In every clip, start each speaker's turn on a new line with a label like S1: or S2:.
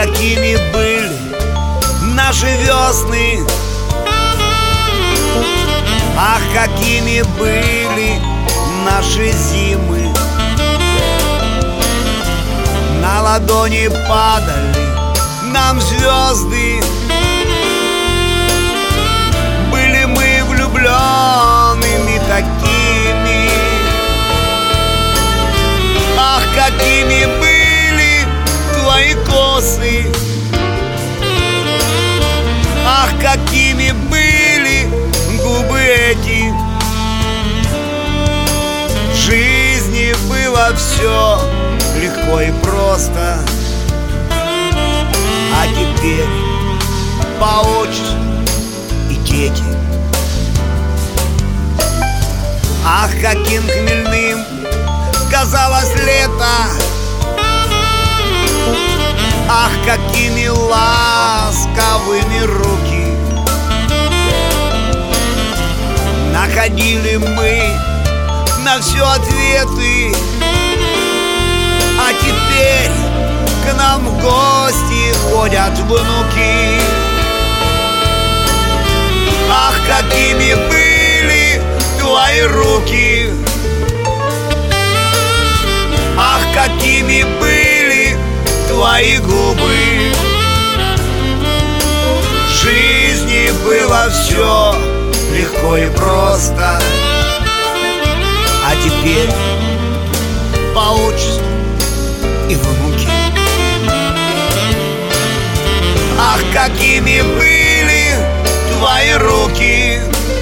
S1: какими были наши весны, ах, какими были наши зимы. На ладони падали нам звезды, были мы влюбленными такими. Ах, какими были твои косы, ах, какими были губы эти. В жизни было все легко и просто, а теперь по отчеству и дети. Ах, каким хмельным казалось лето, ах, какими ласковыми руки. Находили мы на все ответы, а теперь к нам в гости ходят внуки. Ах, какими были твои руки, ах, какими были твои губы. В жизни было все легко и просто, а теперь по отчеству и внуки. Ах, какими были твои руки,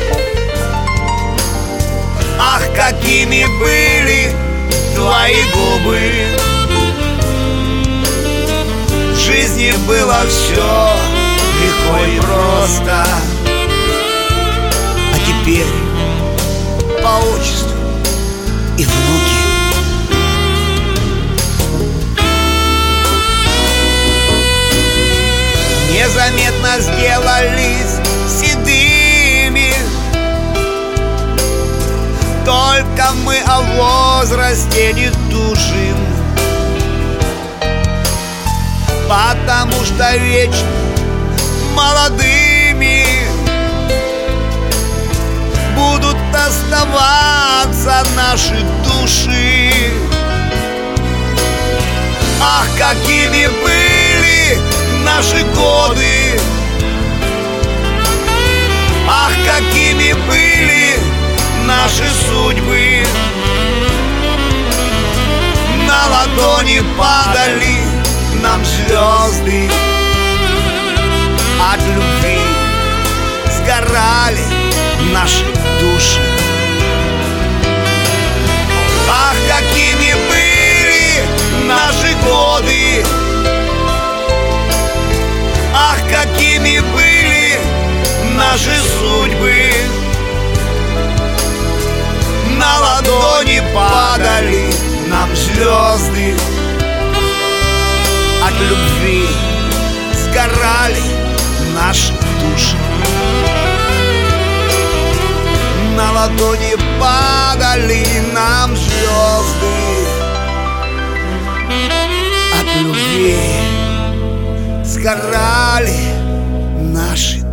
S1: ах, какими были твои губы. В жизни было все легко и просто, а теперь по отчеству и внуки. Незаметно сделались седыми, только мы о возрасте не тужим, потому что вечно молодыми будут оставаться наши души. Ах, какими были наши годы, ах, какими были наши судьбы. На ладони падали нам звезды, от любви сгорали наши души. Ах, какими были наши годы, ах, какими были наши судьбы. На ладони падали нам звезды, от любви сгорали наши души. На ладони падали нам звезды, от любви сгорали наши